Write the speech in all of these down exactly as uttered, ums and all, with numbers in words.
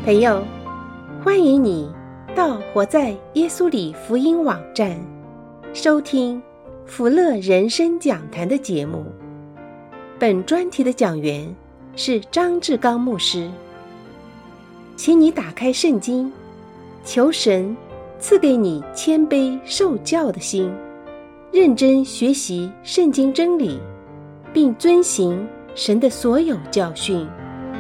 朋友，欢迎你到活在耶稣里福音网站收听福乐人生讲坛的节目。本专题的讲员是张志刚牧师。请你打开圣经，求神赐给你谦卑受教的心，认真学习圣经真理，并遵行神的所有教训。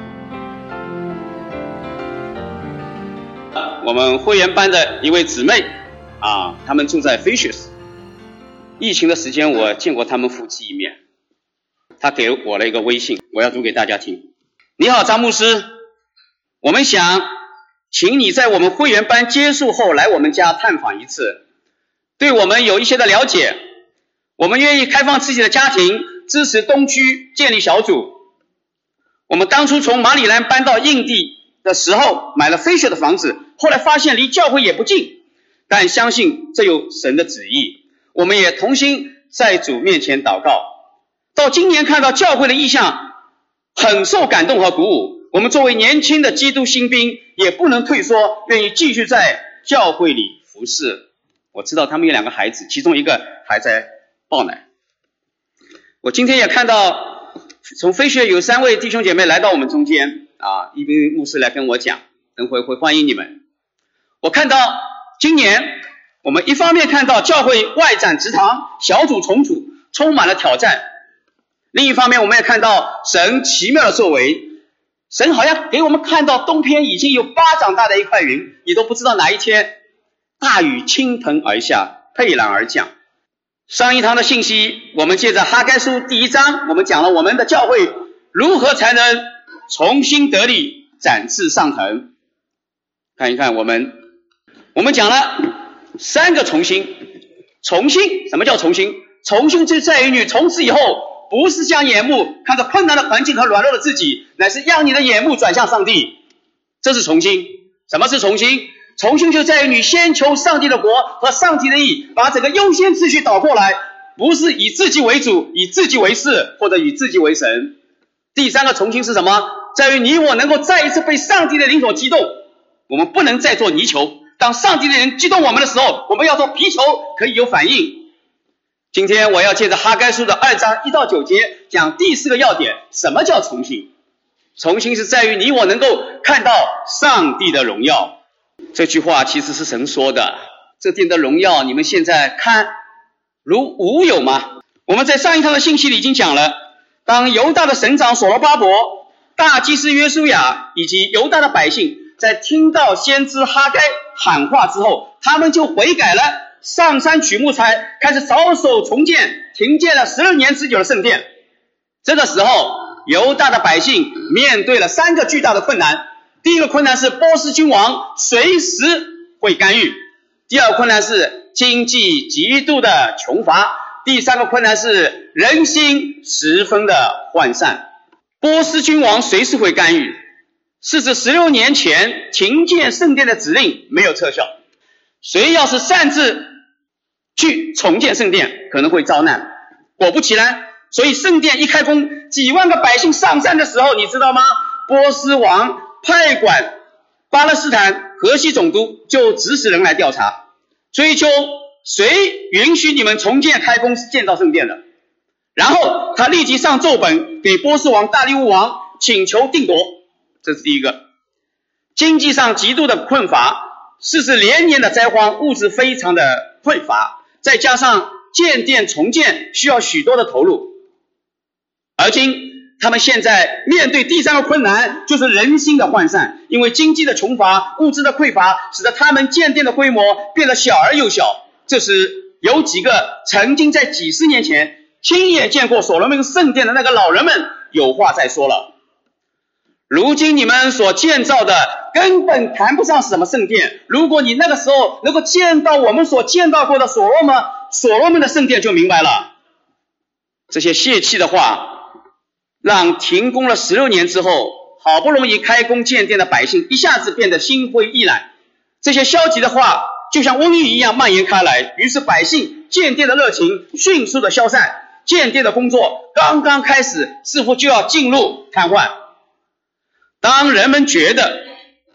我们会员班的一位姊妹啊，他们住在 Fishers。疫情的时间，我见过他们夫妻一面。他给我了一个微信，我要读给大家听。你好，张牧师，我们想请你在我们会员班结束后来我们家探访一次，对我们有一些的了解。我们愿意开放自己的家庭，支持东区建立小组。我们当初从马里兰搬到印地的时候，买了 Fisher 的房子，后来发现离教会也不近，但相信这有神的旨意。我们也同心在主面前祷告。到今年看到教会的意向，很受感动和鼓舞。我们作为年轻的基督新兵，也不能退缩，愿意继续在教会里服侍。我知道他们有两个孩子，其中一个还在抱奶。我今天也看到从飞学有三位弟兄姐妹来到我们中间啊，一兵牧师来跟我讲，等会会欢迎你们。我看到今年我们一方面看到教会外展职堂小组重组充满了挑战，另一方面我们也看到神奇妙的作为。神好像给我们看到东边已经有巴掌大的一块云，你都不知道哪一天大雨倾盆而下，沛然而降。上一堂的信息，我们借着哈该书第一章，我们讲了我们的教会如何才能重新得力，展翅上腾。看一看我们我们讲了三个重新。重新，什么叫重新？重新就在于你从此以后不是将眼目看着困难的环境和软弱的自己，乃是让你的眼目转向上帝。这是重新。什么是重新？重新就在于你先求上帝的国和上帝的义，把整个优先次序倒过来，不是以自己为主，以自己为事，或者以自己为神。第三个重新是什么？在于你我能够再一次被上帝的灵所激动。我们不能再做泥球，当上帝的灵激动我们的时候，我们要做皮球，可以有反应。今天我要借着哈该书的二章一到九节讲第四个要点，什么叫重新？重新是在于你我能够看到上帝的荣耀。这句话其实是神说的，这殿的荣耀你们现在看如无有吗？我们在上一堂的信息里已经讲了，当犹大的省长所罗巴伯、大祭司约书亚以及犹大的百姓在听到先知哈该喊话之后，他们就悔改了，上山取木材，开始着手重建停建了十二年之久的圣殿。这个时候犹大的百姓面对了三个巨大的困难。第一个困难是波斯君王随时会干预，第二个困难是经济极度的穷乏，第三个困难是人心十分的涣散。波斯君王随时会干预，是指十六年前停建圣殿的指令没有撤销，谁要是擅自去重建圣殿可能会遭难。果不其然，所以圣殿一开工，几万个百姓上山的时候，你知道吗？波斯王派管巴勒斯坦河西总督就指使人来调查，追究谁允许你们重建开工建造圣殿的。然后他立即上奏本给波斯王大利乌王请求定夺。这是第一个。经济上极度的困乏，是指连年的灾荒，物质非常的匮乏，再加上建殿重建需要许多的投入。而今他们现在面对第三个困难，就是人心的涣散，因为经济的穷乏，物质的匮乏，使得他们建殿的规模变得小而又小。这时有几个曾经在几十年前亲眼见过所罗门圣殿的那个老人们有话在说了。如今你们所建造的根本谈不上什么圣殿，如果你那个时候能够见到我们所见到过的所罗门所罗门的圣殿，就明白了。这些泄气的话让停工了十六年之后好不容易开工建殿的百姓一下子变得心灰意懒。这些消极的话就像瘟疫一样蔓延开来，于是百姓建殿的热情迅速的消散，建殿的工作刚刚开始，似乎就要进入瘫痪。当人们觉得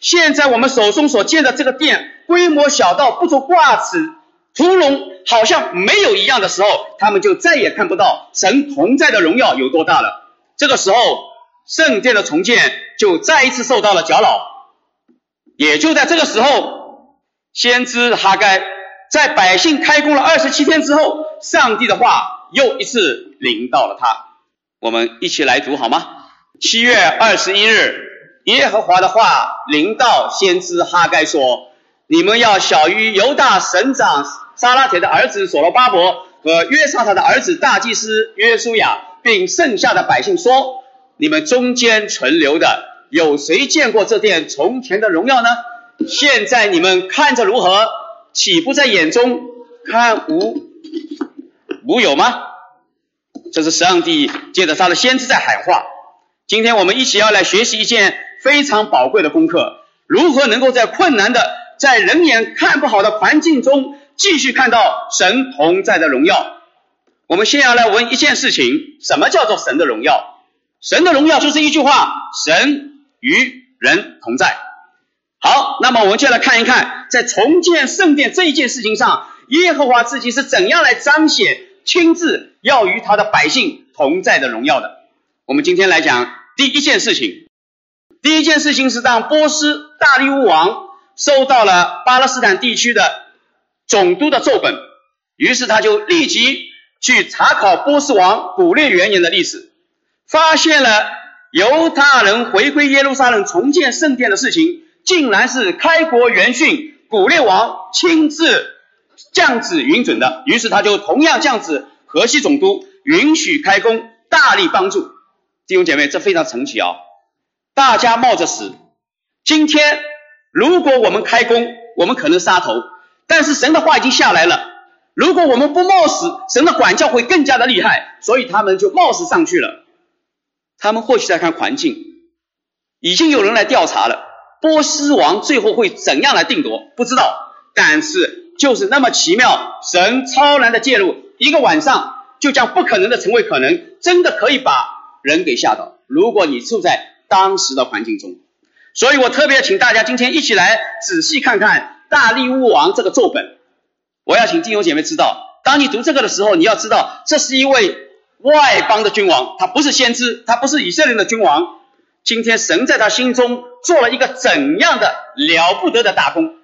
现在我们手中所建的这个殿，规模小到不足挂齿，屠龙好像没有一样的时候，他们就再也看不到神同在的荣耀有多大了。这个时候，圣殿的重建就再一次受到了搅扰。也就在这个时候，先知哈该在百姓开工了二十七天之后，上帝的话又一次临到了他。我们一起来读好吗？七月二十一日，耶和华的话临到先知哈该说，你们要晓谕犹大省长撒拉铁的儿子所罗巴伯和约沙法的儿子大祭司约书亚，并剩下的百姓说，你们中间存留的有谁见过这殿从前的荣耀呢？现在你们看着如何？岂不在眼中看无无有吗？这是上帝借着他的先知在喊话。今天我们一起要来学习一件非常宝贵的功课，如何能够在困难的，在人眼看不好的环境中，继续看到神同在的荣耀。我们先要来问一件事情，什么叫做神的荣耀？神的荣耀就是一句话，神与人同在。好，那么我们就来看一看，在重建圣殿这一件事情上，耶和华自己是怎样来彰显亲自要与他的百姓同在的荣耀的。我们今天来讲第一件事情。第一件事情是当波斯大利乌王收到了巴勒斯坦地区的总督的奏本，于是他就立即去查考波斯王古列元年的历史，发现了犹大人回归耶路撒冷重建圣殿的事情，竟然是开国元勋古列王亲自降旨允准的。于是他就同样降旨河西总督允许开工，大力帮助。弟兄姐妹，这非常神奇啊！大家冒着死，今天如果我们开工，我们可能杀头，但是神的话已经下来了，如果我们不冒死，神的管教会更加的厉害，所以他们就冒死上去了。他们或许在看环境，已经有人来调查了，波斯王最后会怎样来定夺不知道，但是就是那么奇妙，神超然的介入，一个晚上就将不可能的成为可能，真的可以把人给吓倒，如果你处在当时的环境中。所以我特别请大家今天一起来仔细看看大利乌王这个奏本。我要请弟兄姐妹知道，当你读这个的时候，你要知道这是一位外邦的君王，他不是先知，他不是以色列的君王。今天神在他心中做了一个怎样的了不得的大功，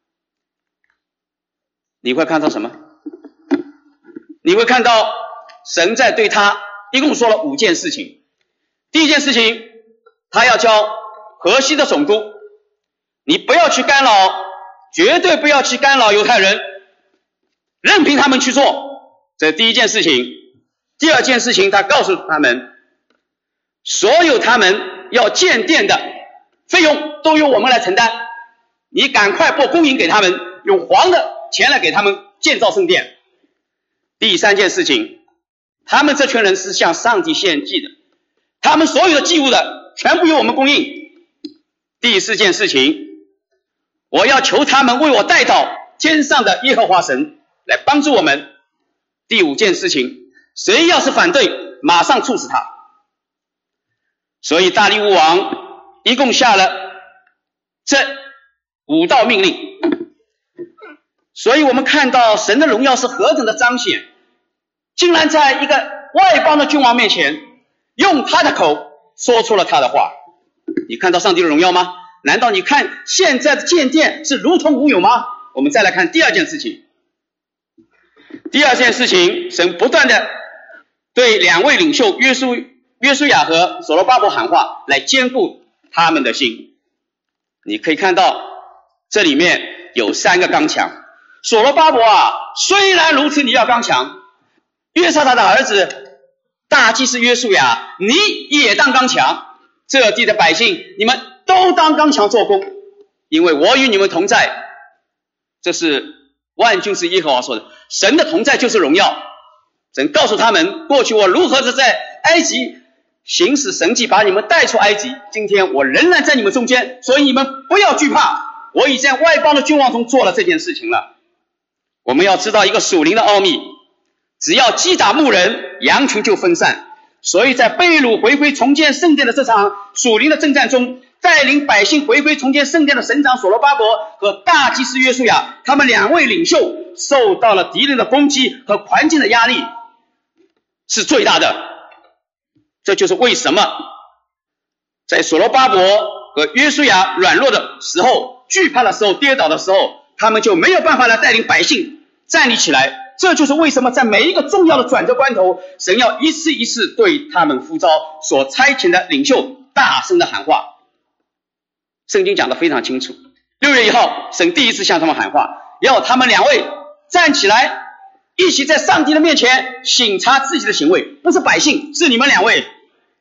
你会看到什么？你会看到神在对他一共说了五件事情。第一件事情，他要教河西的总督，你不要去干扰，绝对不要去干扰犹太人，任凭他们去做，这是第一件事情。第二件事情，他告诉他们，所有他们要建殿的费用都由我们来承担，你赶快拨公银给他们，用黄的钱来给他们建造圣殿。第三件事情，他们这群人是向上帝献祭的，他们所有的祭物的全部由我们供应。第四件事情，我要求他们为我代祷天上的耶和华神来帮助我们。第五件事情，谁要是反对，马上处死他。所以大利乌王一共下了这五道命令。所以我们看到神的荣耀是何等的彰显，竟然在一个外邦的君王面前，用他的口说出了他的话。你看到上帝的荣耀吗？难道你看现在的建殿是如同无有吗？我们再来看第二件事情。第二件事情，神不断的对两位领袖约书约书亚和所罗巴伯喊话，来坚固他们的心。你可以看到这里面有三个刚强。所罗巴伯啊，虽然如此，你要刚强。约沙法的儿子大祭司约书亚，你也当刚强。这地的百姓，你们都当刚强做工，因为我与你们同在。这是万军之耶和华说的，神的同在就是荣耀。神告诉他们，过去我如何的在埃及行使神迹，把你们带出埃及，今天我仍然在你们中间，所以你们不要惧怕，我已在外邦的君王中做了这件事情了。我们要知道一个属灵的奥秘，只要击打牧人，羊群就分散。所以在被掳回归重建圣殿的这场属灵的征战中， 带领百姓回归重建圣殿的省长所罗巴伯和大祭司约书亚，他们两位领袖受到了敌人的攻击和环境的压力是最大的。这就是为什么在所罗巴伯和约书亚软弱的时候、惧怕的时候、跌倒的时候，他们就没有办法来带领百姓站立起来。这就是为什么在每一个重要的转折关头，神要一次一次对他们呼召所差遣的领袖大声的喊话。圣经讲得非常清楚，六月一号神第一次向他们喊话，要他们两位站起来，一起在上帝的面前省察自己的行为，不是百姓，是你们两位。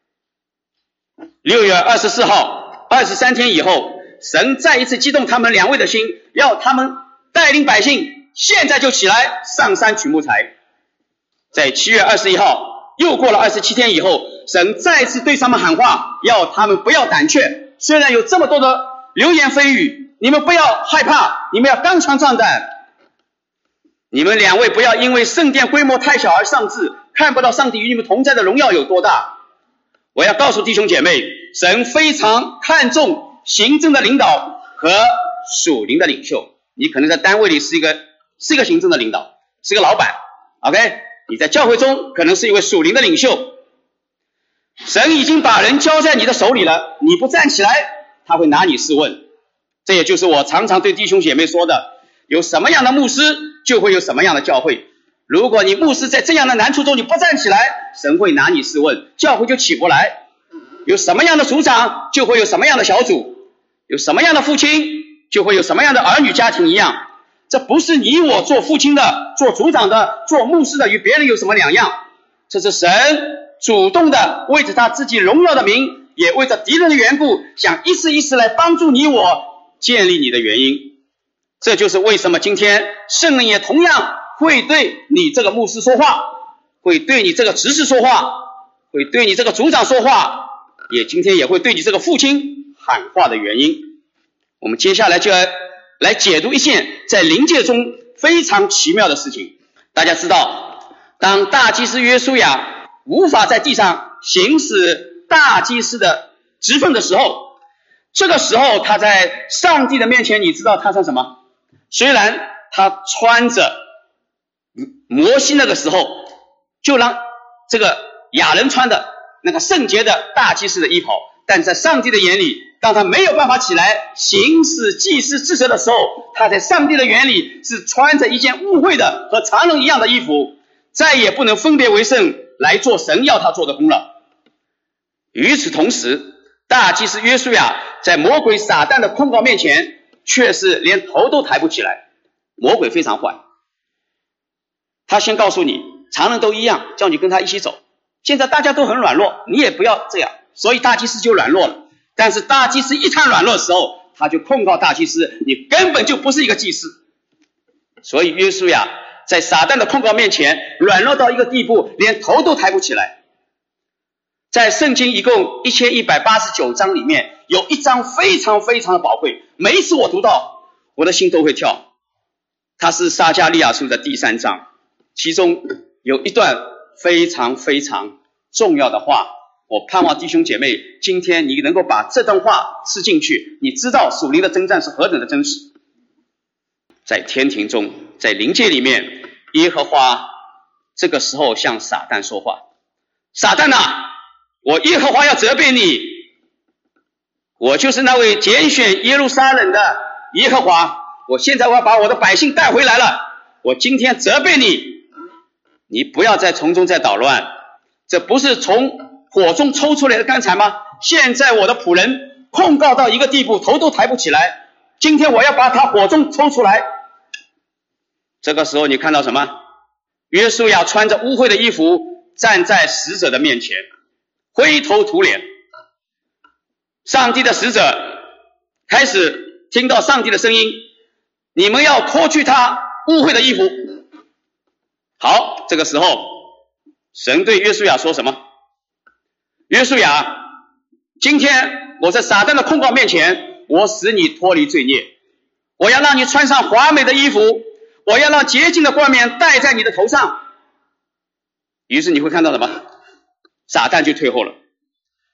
六月二十四号二十三天以后，神再一次激动他们两位的心，要他们带领百姓现在就起来上山取木材。在七月二十一号又过了二十七天以后，神再次对他们喊话，要他们不要胆怯，虽然有这么多的流言蜚语，你们不要害怕，你们要刚强壮胆。你们两位不要因为圣殿规模太小而丧志，看不到上帝与你们同在的荣耀有多大。我要告诉弟兄姐妹，神非常看重行政的领导和属灵的领袖。你可能在单位里是一个是一个行政的领导，是个老板 OK， 你在教会中可能是一位属灵的领袖。神已经把人交在你的手里了，你不站起来，他会拿你试问。这也就是我常常对弟兄姐妹说的，有什么样的牧师就会有什么样的教会。如果你牧师在这样的难处中你不站起来，神会拿你试问，教会就起不来。有什么样的组长就会有什么样的小组，有什么样的父亲就会有什么样的儿女家庭一样。这不是你我做父亲的、做组长的、做牧师的与别人有什么两样，这是神主动的为着他自己荣耀的名，也为着敌人的缘故，想一次一次来帮助你我建立你的原因。这就是为什么今天圣灵也同样会对你这个牧师说话，会对你这个执事说话，会对你这个组长说话，也今天也会对你这个父亲喊话的原因。我们接下来就要来解读一件在灵界中非常奇妙的事情。大家知道，当大祭司约书亚无法在地上行使大祭司的职分的时候，这个时候他在上帝的面前，你知道他穿什么？虽然他穿着摩西那个时候就让这个亚人穿的那个圣洁的大祭司的衣袍，但在上帝的眼里，当他没有办法起来行使祭司职责的时候，他在上帝的眼里是穿着一件污秽的和常人一样的衣服，再也不能分别为圣来做神要他做的工了。与此同时，大祭司约书亚在魔鬼撒旦的控告面前却是连头都抬不起来。魔鬼非常坏，他先告诉你常人都一样，叫你跟他一起走，现在大家都很软弱，你也不要这样，所以大祭司就软弱了。但是大祭司一看软弱的时候，他就控告大祭司，你根本就不是一个祭司。所以约书亚在撒旦的控告面前软弱到一个地步，连头都抬不起来。在圣经一共一千一百八十九章里面，有一章非常非常的宝贵，每一次我读到我的心都会跳。它是撒迦利亚书的第三章，其中有一段非常非常重要的话，我盼望弟兄姐妹今天你能够把这段话吃进去，你知道属灵的征战是何等的真实。在天庭中，在灵界里面，耶和华这个时候向撒旦说话，撒旦啊，我耶和华要责备你，我就是那位拣选耶路撒冷的耶和华，我现在我要把我的百姓带回来了，我今天责备你，你不要在从中再捣乱。这不是从火中抽出来的干柴吗？现在我的仆人控告到一个地步，头都抬不起来，今天我要把他火中抽出来。这个时候你看到什么？约书亚穿着污秽的衣服站在使者的面前，灰头土脸。上帝的使者开始听到上帝的声音，你们要脱去他污秽的衣服。好，这个时候神对约书亚说什么？约书亚，今天我在撒旦的控告面前，我使你脱离罪孽，我要让你穿上华美的衣服，我要让洁净的冠冕戴在你的头上。于是你会看到什么？撒旦就退后了。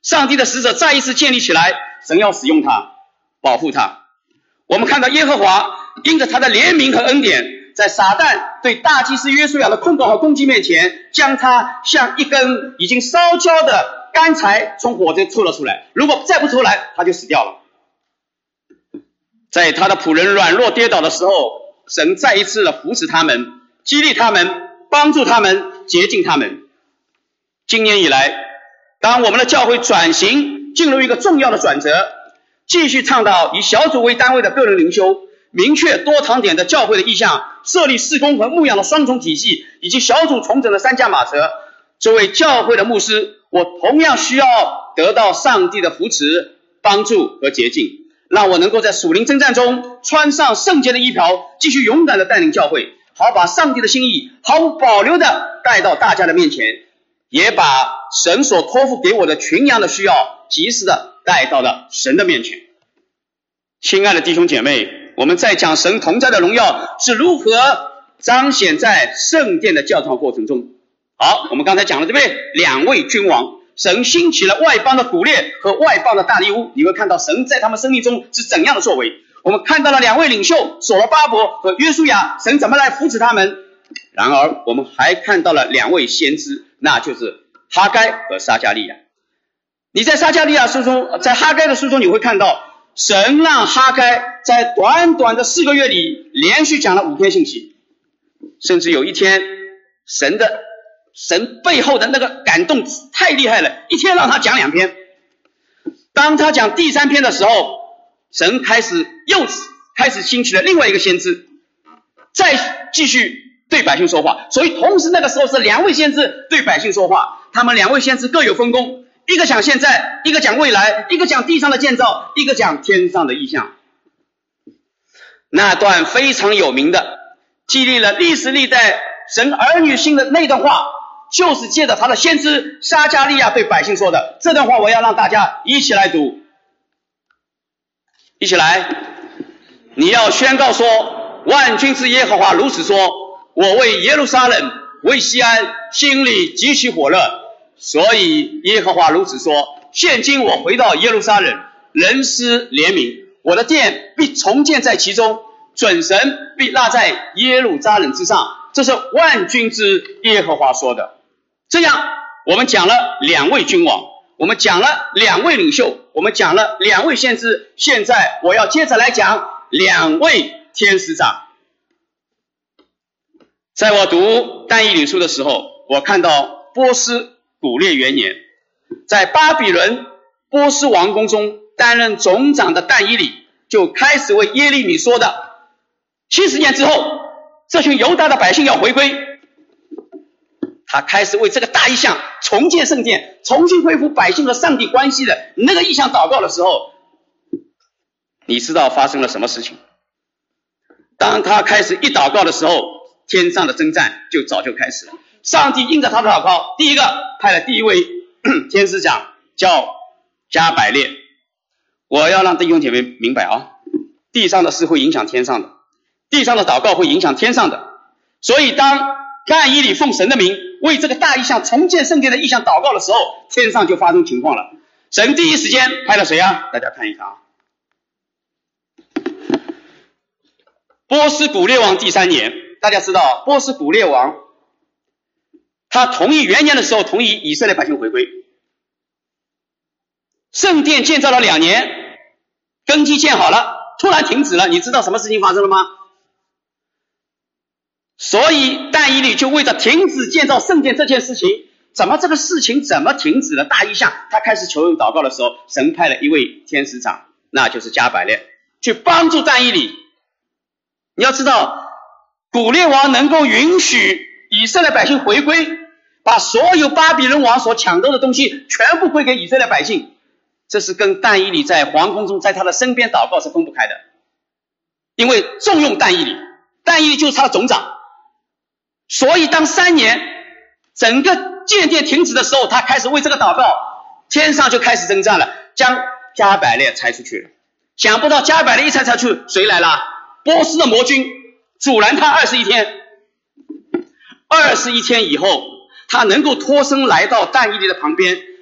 上帝的使者再一次建立起来，神要使用他，保护他。我们看到耶和华因着他的怜悯和恩典，在撒旦对大祭司约书亚的控告和攻击面前，将他像一根已经烧焦的干柴从火中抽了出来，如果再不出来，他就死掉了。在他的仆人软弱跌倒的时候，神再一次的扶持他们，激励他们，帮助他们，洁净他们。今年以来，当我们的教会转型进入一个重要的转折，继续倡导以小组为单位的个人灵修，明确多堂点的教会的意向，设立事工和牧养的双重体系，以及小组重整的三驾马车。作为教会的牧师，我同样需要得到上帝的扶持、帮助和洁净，让我能够在属灵征战中穿上圣洁的衣袍，继续勇敢的带领教会，好把上帝的心意毫无保留的带到大家的面前，也把神所托付给我的群羊的需要及时的带到了神的面前。亲爱的弟兄姐妹，我们在讲神同在的荣耀是如何彰显在圣殿的教导过程中。好，我们刚才讲了这边两位君王，神兴起了外邦的古列和外邦的大利乌，你会看到神在他们生命中是怎样的作为。我们看到了两位领袖所罗巴伯和约书亚，神怎么来扶持他们。然而我们还看到了两位先知，那就是哈该和撒迦利亚。你在撒迦利亚书中，在哈该的书中，你会看到神让哈该在短短的四个月里连续讲了五篇信息，甚至有一天神的神背后的那个感动太厉害了，一天让他讲两篇。当他讲第三篇的时候，神开始又开始兴起了另外一个先知，再继续对百姓说话。所以同时那个时候是两位先知对百姓说话，他们两位先知各有分工，一个讲现在，一个讲未来，一个讲地上的建造，一个讲天上的意象。那段非常有名的激励了历史历代神儿女心的那段话，就是借着他的先知撒迦利亚对百姓说的。这段话我要让大家一起来读，一起来。你要宣告说，万军之耶和华如此说，我为耶路撒冷为西安心里极其火热，所以耶和华如此说，现今我回到耶路撒冷，人施怜悯，我的殿必重建在其中，准神必立在耶路撒冷之上。这是万军之耶和华说的。这样我们讲了两位君王，我们讲了两位领袖，我们讲了两位先知，现在我要接着来讲两位天使长。在我读但以理书的时候，我看到波斯古列元年，在巴比伦波斯王宫中担任总长的但以理就开始为耶利米说的，七十年之后这群犹大的百姓要回归，他开始为这个大意象重建圣殿，重新恢复百姓和上帝关系的那个意象祷告的时候，你知道发生了什么事情？当他开始一祷告的时候，天上的征战就早就开始了。上帝应着他的祷告，第一个派了第一位天使长叫加百列。我要让弟兄姐妹明白啊，地上的事会影响天上的，地上的祷告会影响天上的。所以当但以理奉神的名为这个大意象重建圣殿的意象祷告的时候，天上就发生情况了。神第一时间派了谁啊？大家看一看啊，波斯古列王第三年。大家知道波斯古列王他同意元年的时候同意以色列百姓回归，圣殿建造了两年，根基建好了，突然停止了。你知道什么事情发生了吗？所以但以理就为着停止建造圣殿这件事情，怎么这个事情怎么停止了大意象，他开始求人祷告的时候，神派了一位天使长，那就是加百列，去帮助但以理。你要知道古列王能够允许以色列百姓回归，把所有巴比伦王所抢夺的东西全部归给以色列百姓，这是跟但以理在皇宫中在他的身边祷告是分不开的。因为重用但以理，但以理就是他的总长，所以当三年整个建殿停止的时候，他开始为这个祷告，天上就开始征战了，将加百列拆出去了。想不到加百列一拆出去，谁来了？波斯的魔军阻拦他二十一天，二十一天以后，他能够脱身来到但以理的旁边，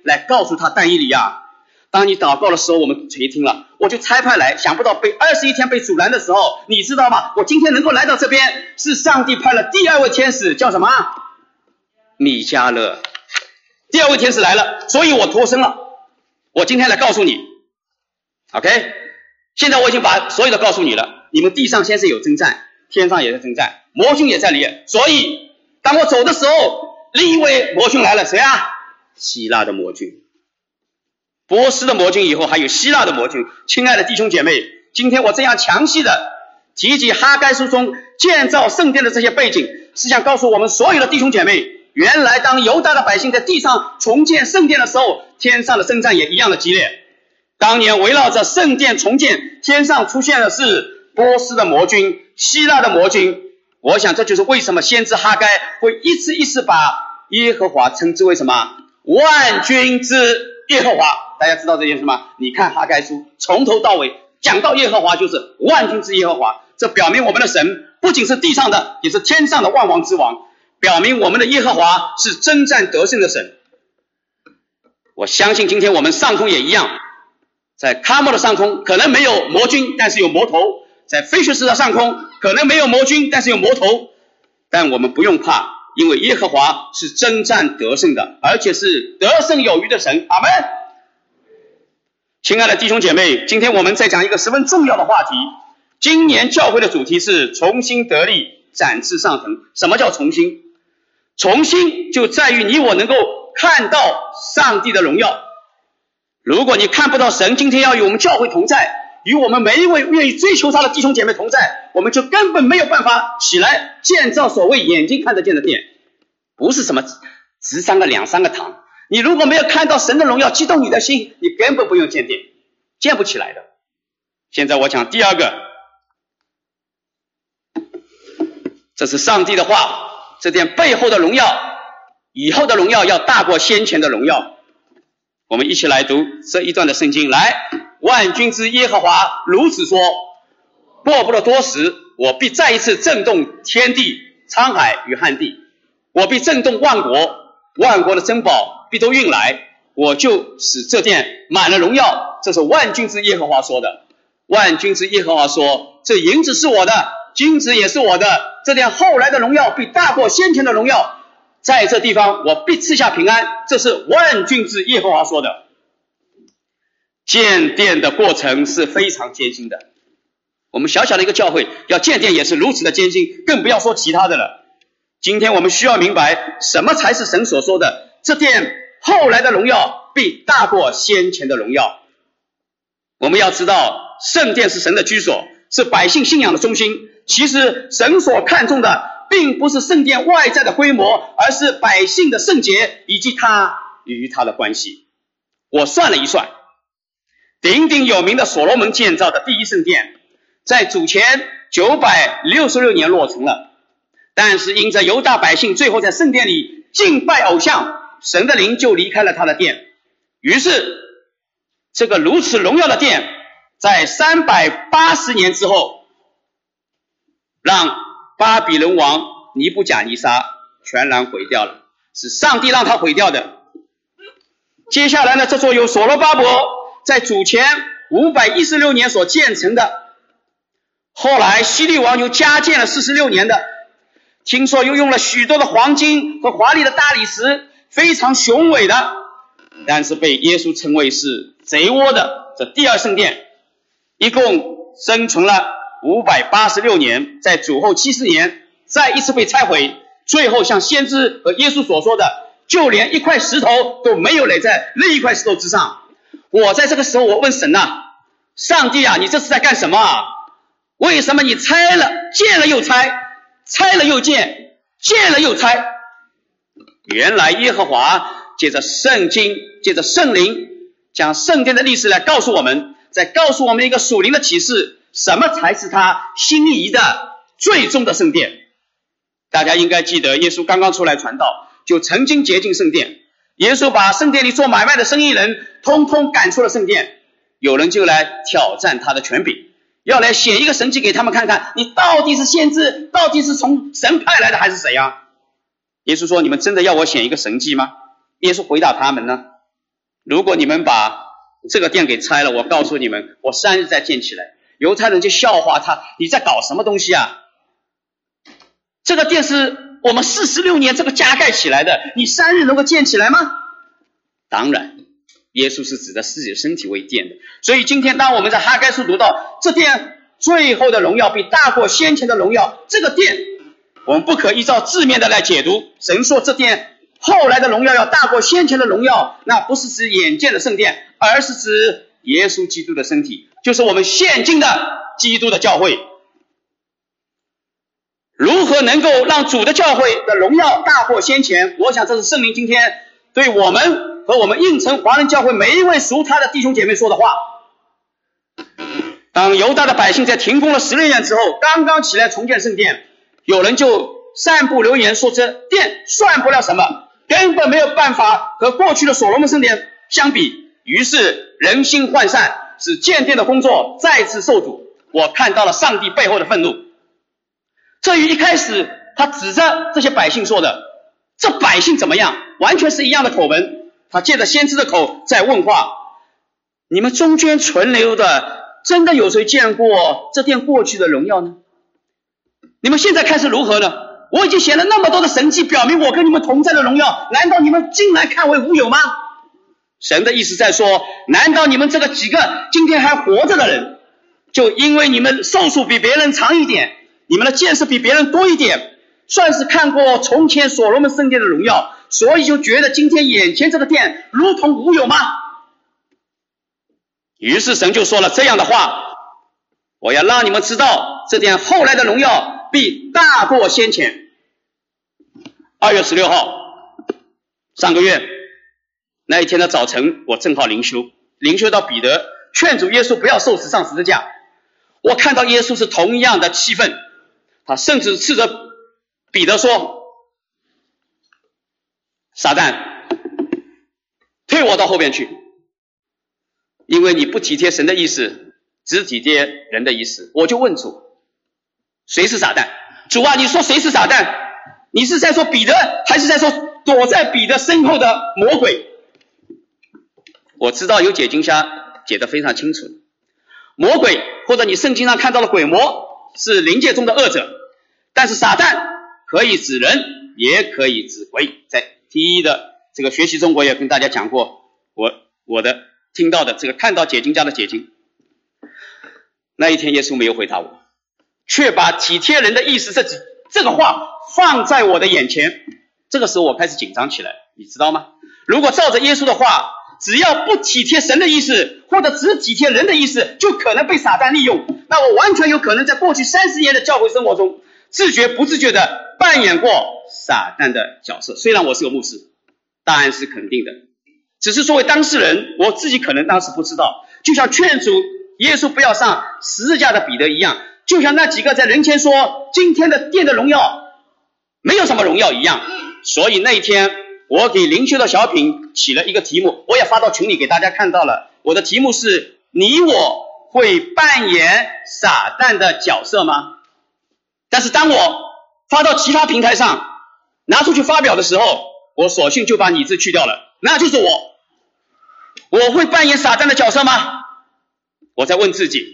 来告诉他但以理呀，当你祷告的时候，我们垂听了，我就差派来，想不到被二十一天被阻拦的时候，你知道吗？我今天能够来到这边，是上帝派了第二位天使，叫什么？米迦勒。第二位天使来了，所以我脱身了。我今天来告诉你 ，OK？ 现在我已经把所有的告诉你了。你们地上先是有征战，天上也在征战，魔军也在里，所以当我走的时候，另一位魔军来了，谁啊？希腊的魔军。波斯的魔军以后还有希腊的魔军。亲爱的弟兄姐妹，今天我这样详细的提及哈该书中建造圣殿的这些背景，是想告诉我们所有的弟兄姐妹，原来当犹大的百姓在地上重建圣殿的时候，天上的征战也一样的激烈。当年围绕着圣殿重建，天上出现的是波斯的魔军、希腊的魔军。我想这就是为什么先知哈该会一次一次把耶和华称之为什么？万军之耶和华。大家知道这件事吗？你看哈该书从头到尾讲到耶和华就是万军之耶和华，这表明我们的神不仅是地上的，也是天上的万王之王，表明我们的耶和华是征战得胜的神。我相信今天我们上空也一样，在卡莫的上空可能没有魔军，但是有魔头；在非学士的上空可能没有魔军，但是有魔头。但我们不用怕，因为耶和华是征战得胜的，而且是得胜有余的神。阿们。亲爱的弟兄姐妹，今天我们在讲一个十分重要的话题。今年教会的主题是重新得力，展翅上腾。什么叫重新？重新就在于你我能够看到上帝的荣耀。如果你看不到神今天要与我们教会同在，与我们每一位愿意追求他的弟兄姐妹同在，我们就根本没有办法起来建造所谓眼睛看得见的殿，不是什么值三个两三个堂。你如果没有看到神的荣耀激动你的心，你根本不用建殿，建不起来的。现在我讲第二个，这是上帝的话，这殿背后的荣耀，以后的荣耀要大过先前的荣耀。我们一起来读这一段的圣经。来，万军之耶和华如此说，过不了多时，我必再一次震动天地、沧海与旱地，我必震动万国，万国的珍宝必都运来，我就使这殿满了荣耀。这是万军之耶和华说的。万军之耶和华说，这银子是我的，金子也是我的，这殿后来的荣耀必大过先前的荣耀，在这地方我必赐下平安。这是万军之耶和华说的。建殿的过程是非常艰辛的，我们小小的一个教会要建殿也是如此的艰辛，更不要说其他的了。今天我们需要明白什么才是神所说的这殿后来的荣耀必大过先前的荣耀。我们要知道圣殿是神的居所，是百姓信仰的中心。其实神所看重的并不是圣殿外在的规模，而是百姓的圣洁以及他与他的关系。我算了一算，鼎鼎有名的所罗门建造的第一圣殿在主前九百六十六年落成了，但是因着犹大百姓最后在圣殿里敬拜偶像，神的灵就离开了他的殿。于是这个如此荣耀的殿在三百八十年之后让巴比伦王尼布甲尼撒全然毁掉了，是上帝让他毁掉的。接下来呢，这座由所罗巴伯在主前五百一十六年所建成的，后来希律王又加建了四十六年的，听说又用了许多的黄金和华丽的大理石，非常雄伟的，但是被耶稣称为是贼窝的这第二圣殿，一共生存了五百八十六年，在主后七十年再一次被拆毁，最后像先知和耶稣所说的，就连一块石头都没有垒在另一块石头之上。我在这个时候我问神啊，上帝啊，你这是在干什么啊？为什么你拆了建了又拆，拆了又建，建了又拆？原来耶和华借着圣经，借着圣灵，将圣殿的历史来告诉我们，再告诉我们一个属灵的启示，什么才是他心仪的最终的圣殿。大家应该记得耶稣刚刚出来传道，就曾经洁净圣殿，耶稣把圣殿里做买卖的生意人通通赶出了圣殿。有人就来挑战他的权柄，要来显一个神迹给他们看看，你到底是先知，到底是从神派来的还是谁啊？耶稣说，你们真的要我显一个神迹吗？耶稣回答他们呢， 如果你们把这个殿给拆了，我告诉你们，我三日再建起来。犹太人就笑话他，你在搞什么东西啊？这个殿是我们四十六年这个家盖起来的，你三日能够建起来吗？当然，耶稣是指着自己的身体为殿的。所以今天当我们在哈该书读到这殿最后的荣耀比大过先前的荣耀，这个殿我们不可依照字面的来解读。神说这殿后来的荣耀要大过先前的荣耀，那不是指眼见的圣殿，而是指耶稣基督的身体，就是我们现今的基督的教会。如何能够让主的教会的荣耀大过先前？我想这是圣灵今天对我们和我们应城华人教会每一位属他的弟兄姐妹说的话。当犹大的百姓在停工了十六年之后，刚刚起来重建圣殿，有人就散布流言说这殿算不了什么，根本没有办法和过去的所罗门圣殿相比。于是人心涣散，使建殿的工作再次受阻。我看到了上帝背后的愤怒。这与一开始他指着这些百姓说的，这百姓怎么样，完全是一样的口吻。他借着先知的口在问话，你们中间存留的，真的有谁见过这殿过去的荣耀呢？你们现在看是如何呢？我已经显了那么多的神迹，表明我跟你们同在的荣耀，难道你们竟然看为无有吗？神的意思在说，难道你们这个几个今天还活着的人，就因为你们寿数比别人长一点，你们的见识比别人多一点，算是看过从前所罗门圣殿的荣耀，所以就觉得今天眼前这个殿如同无有吗？于是神就说了这样的话，我要让你们知道，这殿后来的荣耀必大过先前。二月十六号，上个月那一天的早晨，我正好灵修，灵修到彼得劝阻耶稣不要受死上十字架。我看到耶稣是同样的气愤，他甚至斥责彼得说，撒旦，退我到后边去，因为你不体贴神的意思，只体贴人的意思。我就问主，谁是撒旦？主啊，你说谁是撒旦？你是在说彼得，还是在说躲在彼得身后的魔鬼？我知道有解经家解得非常清楚，魔鬼或者你圣经上看到的鬼魔是灵界中的恶者，但是撒旦可以指人，也可以指鬼。在第一的这个学习中，我也跟大家讲过我我的听到的这个看到解经家的解经。那一天耶稣没有回答我，却把体贴人的意思这几这个话放在我的眼前。这个时候我开始紧张起来，你知道吗？如果照着耶稣的话，只要不体贴神的意思，或者只体贴人的意思，就可能被撒旦利用。那我完全有可能在过去三十年的教会生活中，自觉不自觉的扮演过撒旦的角色。虽然我是个牧师，答案是肯定的，只是作为当事人，我自己可能当时不知道。就像劝阻耶稣不要上十字架的彼得一样，就像那几个在人前说今天的殿的荣耀没有什么荣耀一样。所以那一天我给灵修的小品起了一个题目，我也发到群里给大家看到了。我的题目是，你我会扮演撒旦的角色吗？但是当我发到其他平台上拿出去发表的时候，我索性就把你字去掉了，那就是我我会扮演撒旦的角色吗？我在问自己。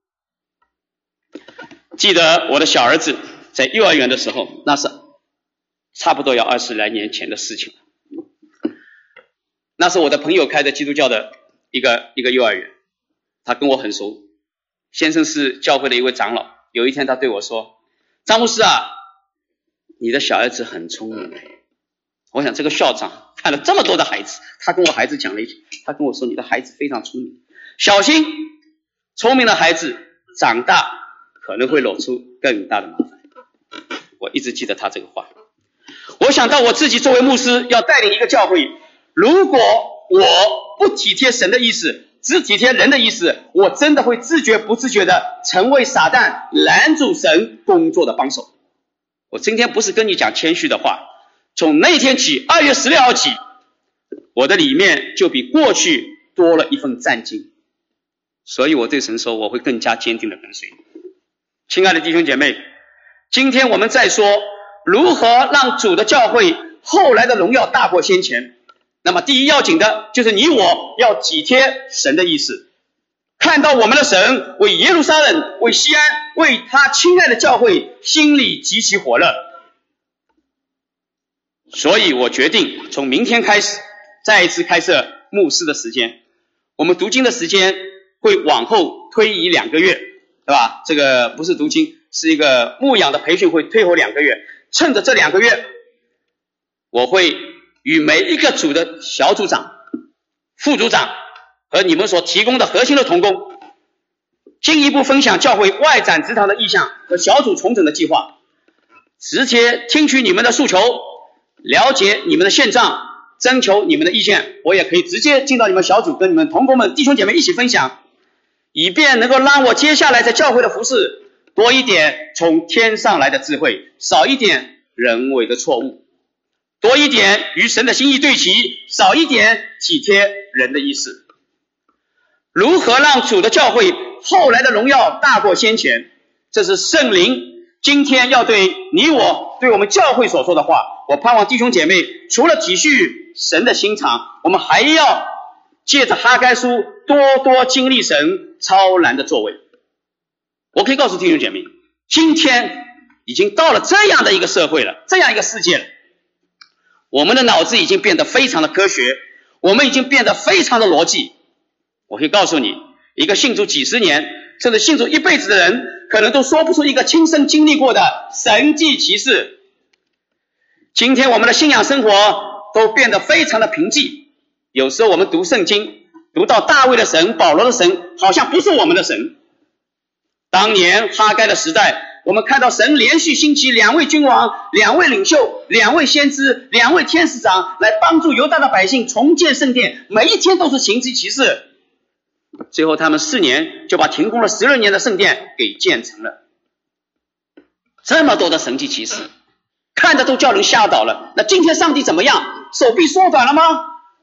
记得我的小儿子在幼儿园的时候，那是差不多要二十来年前的事情了。那是我的朋友开的基督教的一个一个幼儿园，他跟我很熟，先生是教会的一位长老。有一天他对我说，张牧师啊，你的小儿子很聪明。我想这个校长看了这么多的孩子，他跟我孩子讲了一句，他跟我说，你的孩子非常聪明，小心聪明的孩子长大可能会惹出更大的麻烦。我一直记得他这个话。我想到我自己作为牧师要带领一个教会，如果我不体贴神的意思，只体贴人的意思，我真的会自觉不自觉的成为撒旦拦阻神工作的帮手。我今天不是跟你讲谦虚的话，从那天起，二月十六号起，我的里面就比过去多了一份战兢。所以我对神说，我会更加坚定的跟随你。亲爱的弟兄姐妹，今天我们在说如何让主的教会后来的荣耀大过先前。 那么第一要紧的就是你我要体贴神的意思，看到我们的神为耶路撒冷、为西安、为他亲爱的教会，心里极其火热。所以我决定从明天开始再一次开设牧师的时间，我们读经的时间会往后推移两个月，对吧？这个不是读经，是一个牧养的培训，会推后两个月。趁着这两个月，我会与每一个组的小组长、副组长和你们所提供的核心的同工，进一步分享教会外展职堂的意向和小组重整的计划，直接听取你们的诉求，了解你们的现状，征求你们的意见。我也可以直接进到你们小组，跟你们同工们、弟兄姐妹一起分享，以便能够让我接下来在教会的服事多一点从天上来的智慧，少一点人为的错误，多一点与神的心意对齐，少一点体贴人的意思。如何让主的教会后来的荣耀大过先前，这是圣灵今天要对你我、对我们教会所说的话。我盼望弟兄姐妹除了体恤神的心肠，我们还要借着哈该书多多经历神超然的作为。我可以告诉弟兄姐妹，今天已经到了这样的一个社会了，这样一个世界了，我们的脑子已经变得非常的科学，我们已经变得非常的逻辑。我可以告诉你，一个信主几十年甚至信主一辈子的人，可能都说不出一个亲身经历过的神迹奇事。今天我们的信仰生活都变得非常的平静，有时候我们读圣经，读到大卫的神、保罗的神，好像不是我们的神。当年哈该的时代，我们看到神连续兴起两位君王、两位领袖、两位先知、两位天使长来帮助犹大的百姓重建圣殿，每一天都是神迹奇事。最后他们四年就把停工了十二年的圣殿给建成了。这么多的神迹奇事，看着都叫人吓倒了。那今天上帝怎么样？手臂缩短了吗？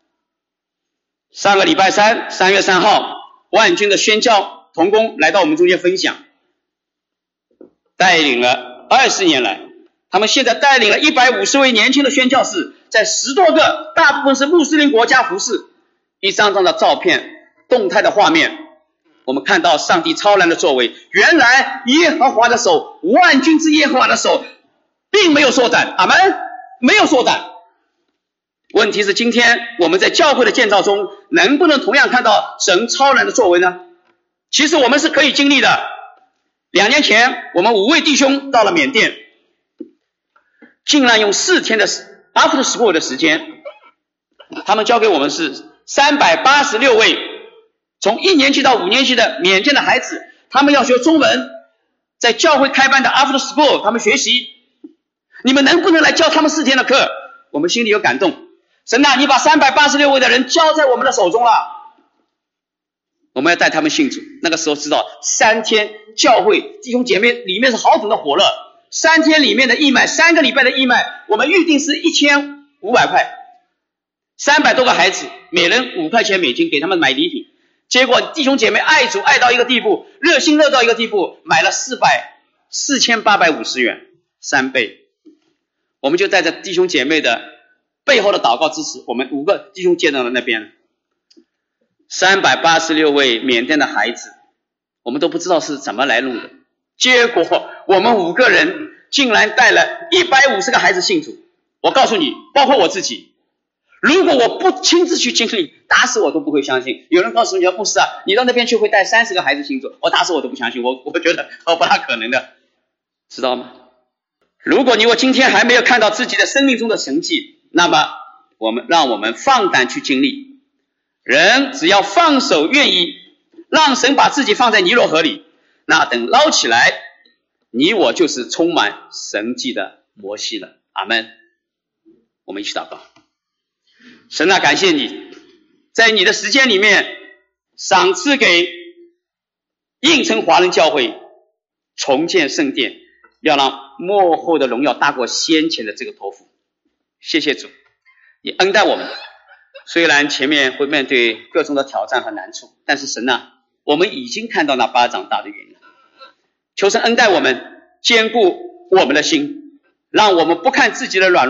上个礼拜三，三月三号，万军的宣教同工来到我们中间分享，带领了二十年来，他们现在带领了一百五十位年轻的宣教士，在十多个大部分是穆斯林国家服侍。一张张的照片，动态的画面，我们看到上帝超然的作为。原来耶和华的手，万军之耶和华的手并没有缩短，阿们，没有缩短。问题是今天我们在教会的建造中，能不能同样看到神超然的作为呢？其实我们是可以经历的。两年前我们五位弟兄到了缅甸，竟然用四天的 after school 的时间，他们交给我们是三百八十六位从一年级到五年级的缅甸的孩子，他们要学中文，在教会开办的 after school 他们学习。你们能不能来教他们四天的课？我们心里有感动。神啊，你把三百八十六位的人交在我们的手中了，我们要带他们信主。那个时候知道三天教会弟兄姐妹里面是何等的火热，三天里面的义卖，三个礼拜的义卖，我们预定是一千五百块，三百多个孩子，每人五块钱美金给他们买礼品。结果弟兄姐妹爱主爱到一个地步，热心热到一个地步，买了四百四千八百五十元，三倍。我们就带着弟兄姐妹的背后的祷告支持，我们五个弟兄接到了那边，三百八十六位缅甸的孩子，我们都不知道是怎么来弄的。结果我们五个人竟然带了一百五十个孩子信主。我告诉你，包括我自己，如果我不亲自去经历，打死我都不会相信。有人告诉你，牧师啊，你到那边去会带三十个孩子信主，我打死我都不相信，我我觉得哦不大可能的，知道吗？如果你我今天还没有看到自己的生命中的神迹，那么我们让我们放胆去经历。人只要放手愿意，让神把自己放在尼罗河里，那等捞起来，你我就是充满神迹的摩西了。阿们。我们一起祷告。神啊，感谢你在你的时间里面赏赐给应城华人教会重建圣殿，要让末后的荣耀大过先前的这个托付。谢谢主，你恩待我们。虽然前面会面对各种的挑战和难处，但是神啊，我们已经看到那巴掌大的云了。求神恩待我们，坚固我们的心，让我们不看自己的软弱，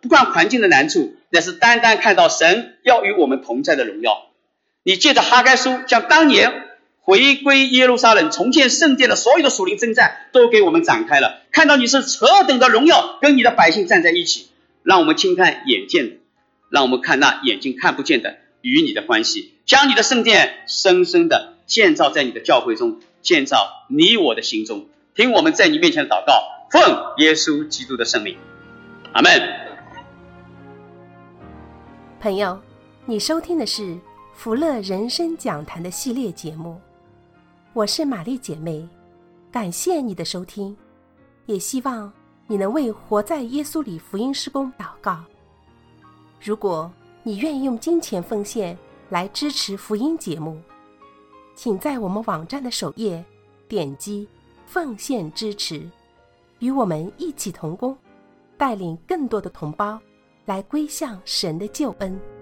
不管环境的难处，乃是单单看到神要与我们同在的荣耀。你借着哈该书将当年回归耶路撒冷重建圣殿的所有的属灵征战都给我们展开了，看到你是何等的荣耀跟你的百姓站在一起，让我们轻看眼见的，让我们看那眼睛看不见的与你的关系，将你的圣殿深深的建造在你的教会中，建造你我的心中。听我们在你面前的祷告，奉耶稣基督的圣名，阿们。 朋友，你收听的是福乐人生讲坛的系列节目，我是玛丽姐妹，感谢你的收听，也希望你能为活在耶稣里福音事工祷告。如果你愿意用金钱奉献来支持福音节目，请在我们网站的首页点击奉献支持，与我们一起同工，带领更多的同胞来归向神的救恩。